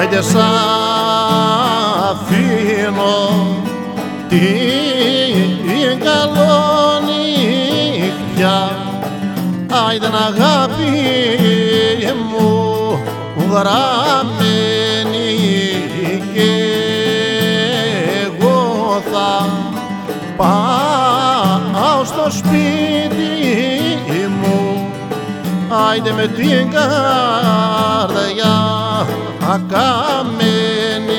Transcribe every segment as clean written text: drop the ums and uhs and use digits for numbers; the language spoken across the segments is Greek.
άιντε σ' αφήνω την καλονύχτια, άιντε αγάπη μου γραμμένη, και εγώ θα πάω στο σπίτι μου, άιντε με την καρδιά ακαμένη.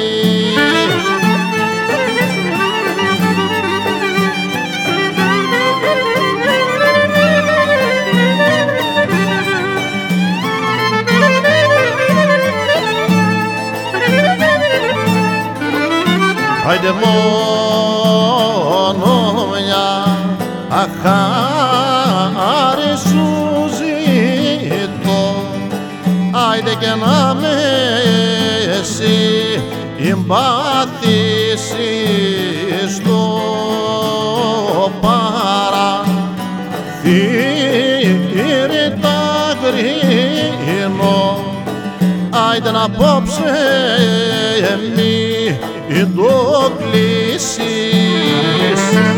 Άιντε μόνο μια αχάρη σου ζητώ, άιντε και να με συμπαθήσεις στο παραθύρι τα κρίνω, άιντε να απόψε μην το κλείσεις.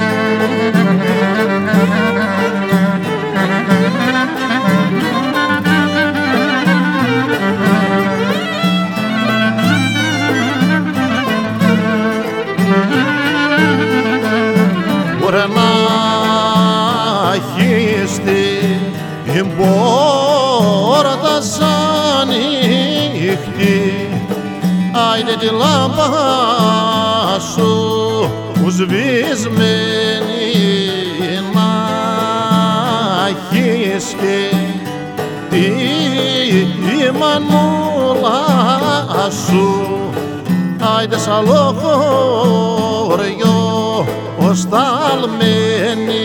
Μπορεί να έχεις την πόρτα σαν νύχτη, άιντε τη λάμπα σου σβησμένη, να έχεις και τη μανούλα σου, άιντε σ' άλλο χωριό οσταλμένη.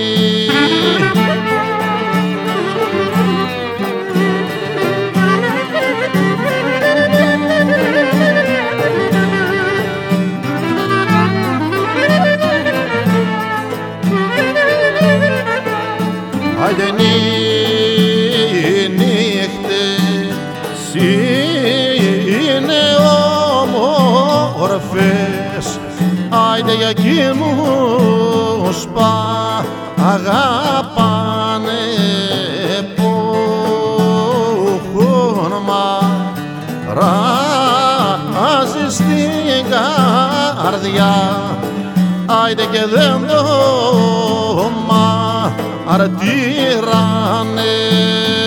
Άιντε νύχτες είναι όμορφες, άιντε για εκείνους αγαπάνε που έχουν μαράζει στην καρδιά, άιντε και δεν το μαρτύρανε.